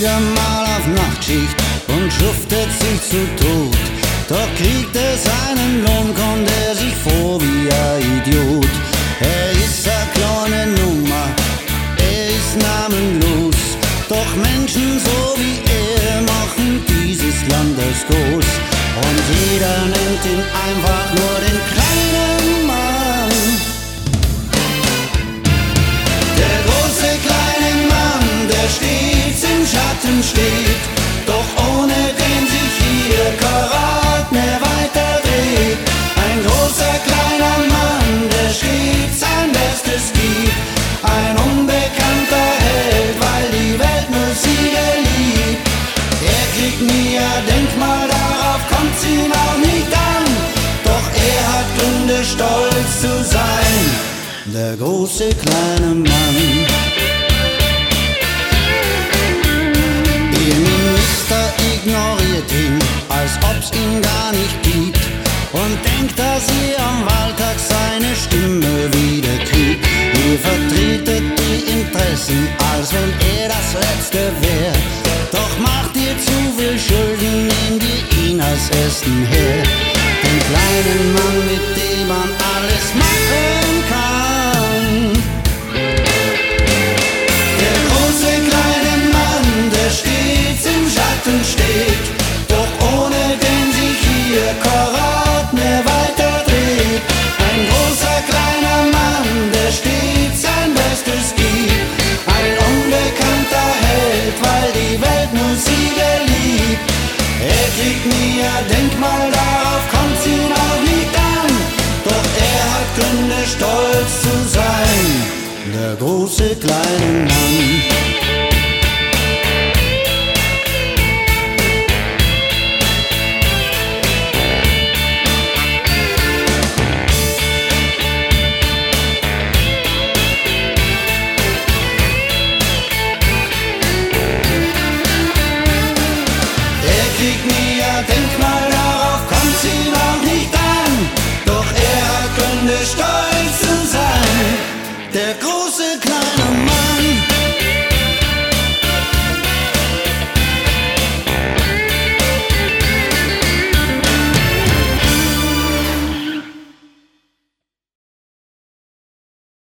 wieder mal auf Nachtschicht und schuftet sich zu Tod. Doch kriegt er seinen Lohn, kommt er sich vor wie ein Idiot. Er ist eine kleine Nummer, er ist namenlos. Doch Menschen so wie er machen dieses Land erst groß. Und jeder nennt ihn einfach nur den kleinen Mann. Der große kleine Mann, der stets im Schatten steht, doch ohne den sich hier Karat mehr weiter dreht. Ein großer kleiner Mann, der stets sein Bestes gibt, ein unbekannter Held, weil die Welt nur Sieger liebt. Er kriegt nie ein Denkmal, darauf kommt's ihm auch nicht an, doch er hat Gründe, stolz zu sein, der große kleine Mann. Ihr Minister ignoriert ihn, als ob's ihn gar nicht gibt, und denkt, dass ihr am Wahltag seine Stimme wieder kriegt. Ihr vertretet die Interessen, als wenn er das Letzte wär. Doch macht ihr zu viel Schulden, nehmt ihr ihn als Ersten her. Den kleinen Mann, mit dem man alles machen kann. Der große kleine Mann, der stets im Schatten steht, doch ohne den sich hier Karat mehr weiter dreht. Ein großer kleiner Mann, der stets sein Bestes gibt, ein unbekannter Held, weil die Welt nur Sieger liebt. Er kriegt nie ein Denkmal, darauf kommt's ihn auch nicht an, doch er hat Gründe, stolz zu sein, der große kleine Mann. Kriegt nie ein Denkmal, darauf kommt's ihm auch nicht an, doch er hat Gründe, stolz zu sein, der große kleine